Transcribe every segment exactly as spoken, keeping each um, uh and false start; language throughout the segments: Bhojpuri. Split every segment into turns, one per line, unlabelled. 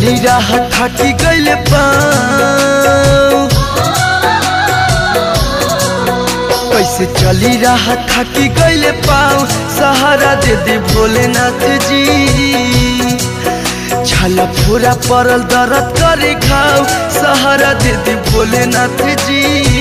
चली राह थाकी गइल पाँव, कैसे चली राह थाकी गइल पाँव, सहारा दे दे भोलेनाथ जी। छाला पूरा परल दर्द करे घाव, सहारा दे दे भोलेनाथ जी।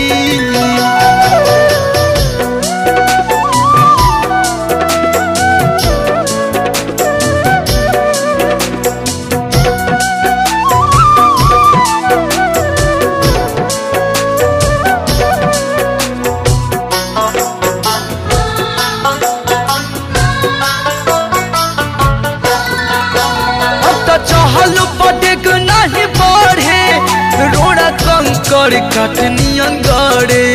चहल पटेक नहीं बढ़े, रोड़ा कंकड़ काटनियन गड़े।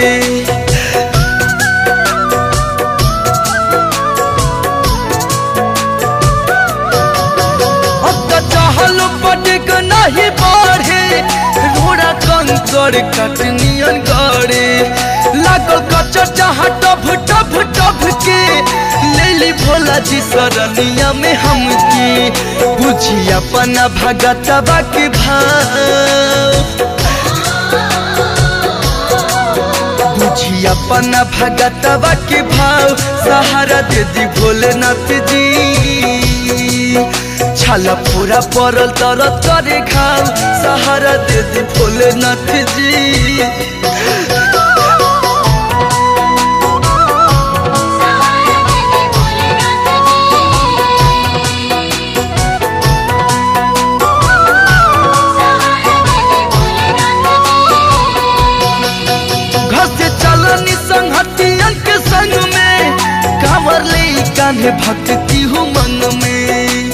अब तो चहल पटेक नहीं बढ़े, रोड़ा कंकड़ काटनियन गड़े। लागल कचर जहाँ टभ टभ टभ के, लेली भोला जी सरनिया में हमके। बुझी अपना भगतवा के भाव, बुझी अपना भगतवा के भाव, सहारा दे दी भोलेनाथ जी। छाला पूरा परल दर्द करे घाव, सहारा दे दी भोलेनाथ जी। संगतियन के संग में कांवर ले कान्हे भक्ति हूँ मन में।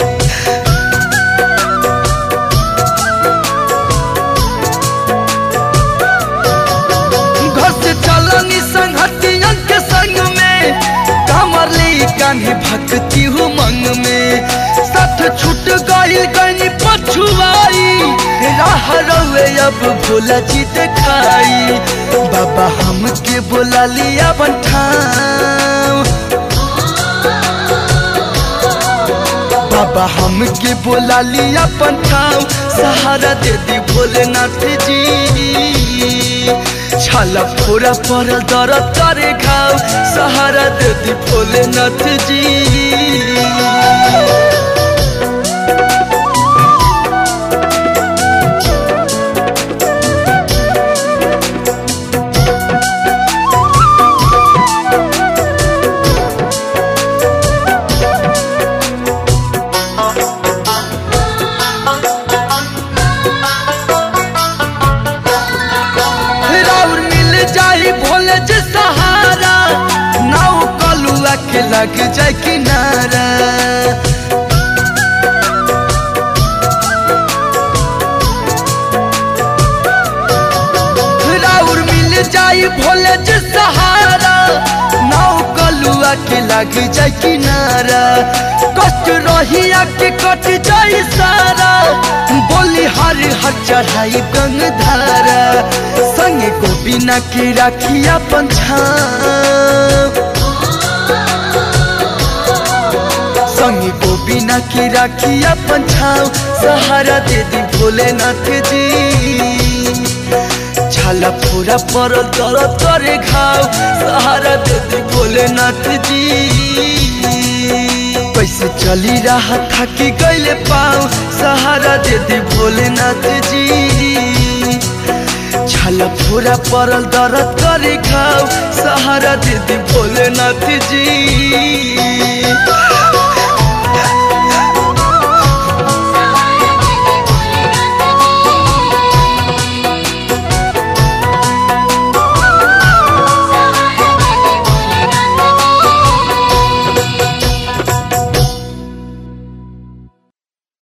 घर से चलनी संगतियन के संग में, कांवर ले कान्हे भक्ति हूँ मन में। साथ छूट गइल गनी पछुआई, राह रवे अब भोला जी देखाई। बाबा हमके बोला लिया बंठाओ, बाबा हमके बोला लिया बंठाओ, सहारा दे दी भोलेनाथ जी। छाला पूरा परल दर्द करे घाव, सहारा दे दी भोलेनाथ जी। भोले जी सहारा, नाव कलुआ के लग जाए किनारा। राउर मिल जाई भोले जी सहारा, नाव कलुआ के लग जाए किनारा। कष्ट रहिया के कट जाई सारा, बोली हर हर चढ़ाई गंगधारा। संगे को बिना के राखिया पंछाव, संगे को बिना के राखिया पंछाव, सहारा दे दी भोलेनाथ जी। छाला पूरा परल दर्द करे घाव, सहारा दे दी भोलेनाथ जी। कैसे चली राह थाकी गइल पाँव, सहारा दे दी भोलेनाथ जी। छाला पूरा परल दर्द करे घाव, सहारा दे दी भोलेनाथ जी।